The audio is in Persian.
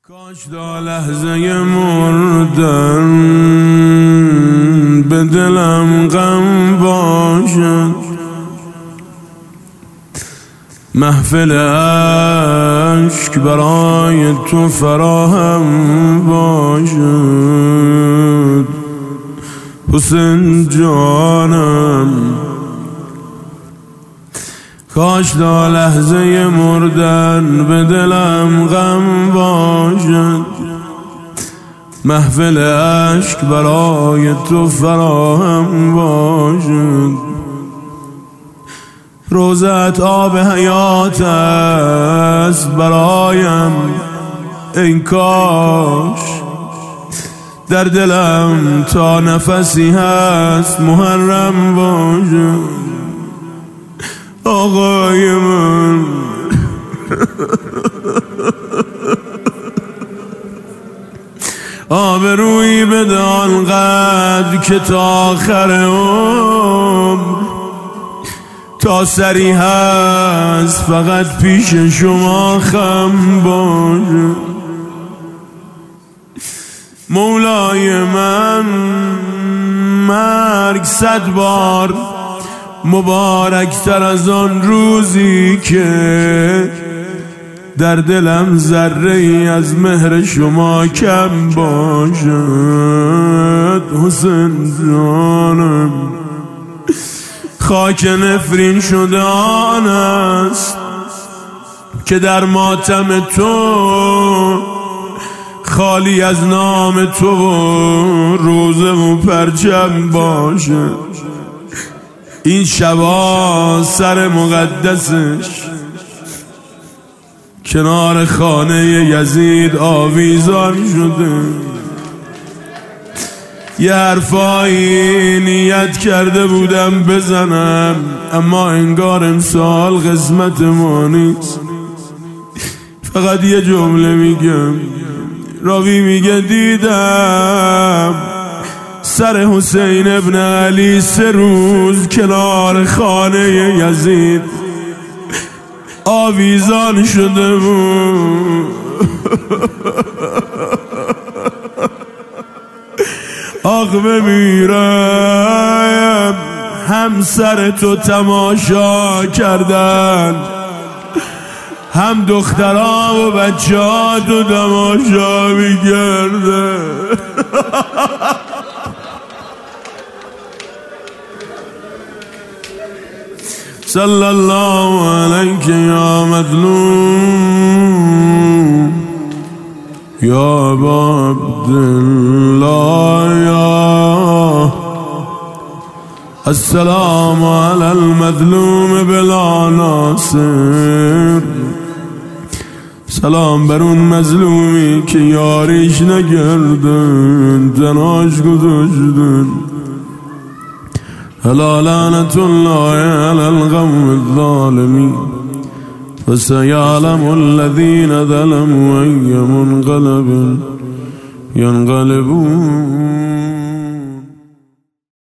کاش دا لحظه مردن به دلم غم باشد، محفل عشق برای تو فراهم باشد. حسین جانم کاش دا لحظه مردن به دلم غم باشد، محفل عشق برای تو فراهم باشد. روزت آب حیات است برایم، ای کاش در دلم تا نفسی هست محرم باشد. آقای من آبرویی بده آنقدر که تا آخر عمر تا سری هست فقط پیش شما خم باشه. مولای من مرگ 100 بار مبارکتر از آن روزی که در دلم ذره ای از مهر شما کم باشد. حسین جانم خاک نفرین شده آن است که در ماتم تو خالی از نام تو روزه و پرچم باشد. این شبا سر مقدسش کنار خانه یزید آویزان شده. یه حرفایی نیت کرده بودم بزنم، اما انگار امسال قسمت ما نیست. فقط یه جمله میگم. راوی میگه دیدم سر حسین ابن علی 3 روز کنار خانه یزید آویزان شده بود. آخ بمیرم هم سر تو تماشا کردن، هم دخترها و بچه ها تو تماشا میکردن. صلی الله علیک یا مظلوم یا ابا عبدالله یا السلام علی المظلوم بلا ناصر. سلام بر اون مظلومی که یاریش نکردن، تنهاش گذاشتن. الا لعنت الله علی القوم الظالمین فسیعلم الذین ظلموا ای منقلب ینقلبون.